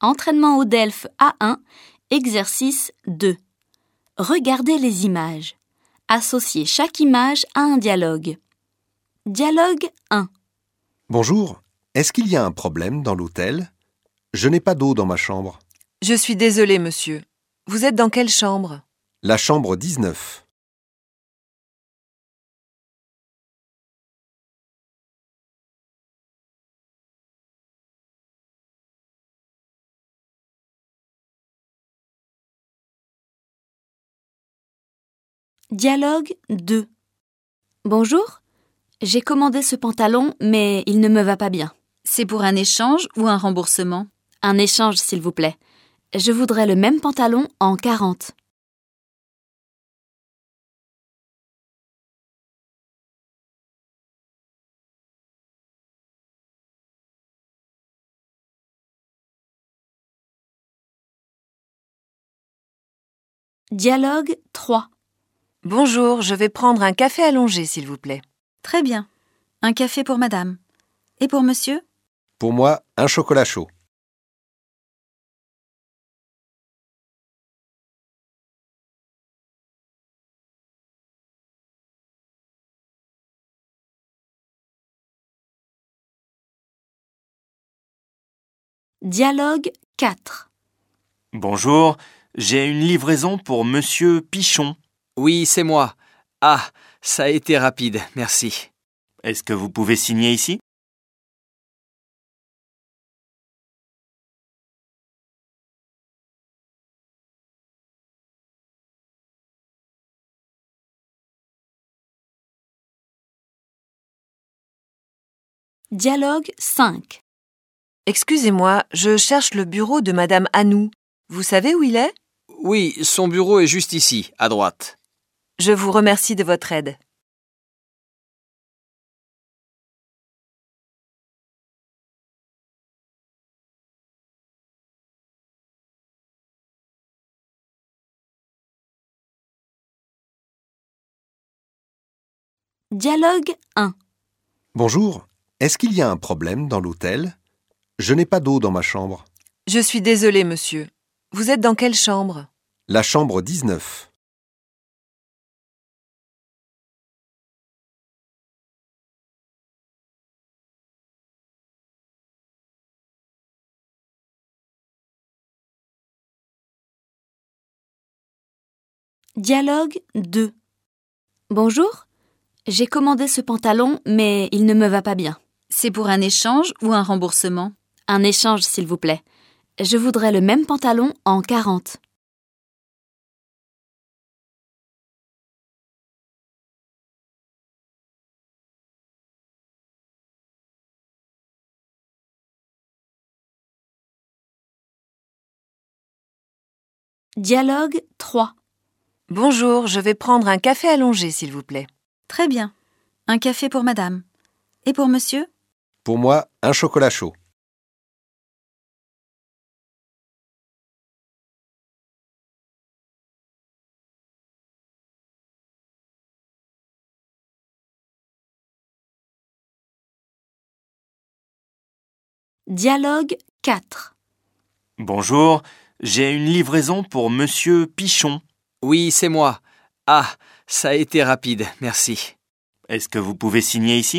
Entraînement au DELF A1, exercice 2. Regardez les images. Associez chaque image à un dialogue. Dialogue 1. Bonjour, est-ce qu'il y a un problème dans l'hôtel ? Je n'ai pas d'eau dans ma chambre. Je suis désolé, monsieur. Vous êtes dans quelle chambre ? La chambre 19. Dialogue 2. Bonjour, j'ai commandé ce pantalon, mais il ne me va pas bien. C'est pour un échange ou un remboursement ? Un échange, s'il vous plaît. Je voudrais le même pantalon en 40. Dialogue 3. Bonjour, je vais prendre un café allongé, s'il vous plaît. Très bien. Un café pour madame. Et pour monsieur ? Pour moi, un chocolat chaud. Dialogue 4. Bonjour, j'ai une livraison pour Monsieur Pichon. Oui, c'est moi. Ah, ça a été rapide, merci. Est-ce que vous pouvez signer ici ? Dialogue 5. Excusez-moi, je cherche le bureau de Madame Anou. Vous savez où il est ? Oui, son bureau est juste ici, à droite. Je vous remercie de votre aide. Dialogue 1. Bonjour, est-ce qu'il y a un problème dans l'hôtel ? Je n'ai pas d'eau dans ma chambre. Je suis désolé, monsieur. Vous êtes dans quelle chambre ? La chambre 19. Dialogue 2. Bonjour, j'ai commandé ce pantalon, mais il ne me va pas bien. C'est pour un échange ou un remboursement ? Un échange, s'il vous plaît. Je voudrais le même pantalon en 40. Dialogue 3. Bonjour, je vais prendre un café allongé, s'il vous plaît. Très bien. Un café pour madame. Et pour monsieur ? Pour moi, un chocolat chaud. Dialogue 4. Bonjour, j'ai une livraison pour Monsieur Pichon. Oui, c'est moi. Ah, ça a été rapide, merci. Est-ce que vous pouvez signer ici ?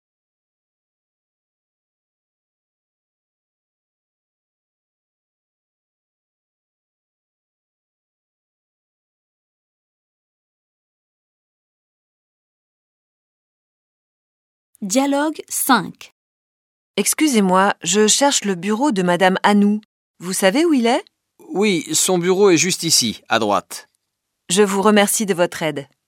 Dialogue 5. Excusez-moi, je cherche le bureau de Madame Anou. Vous savez où il est ? Oui, son bureau est juste ici, à droite. Je vous remercie de votre aide.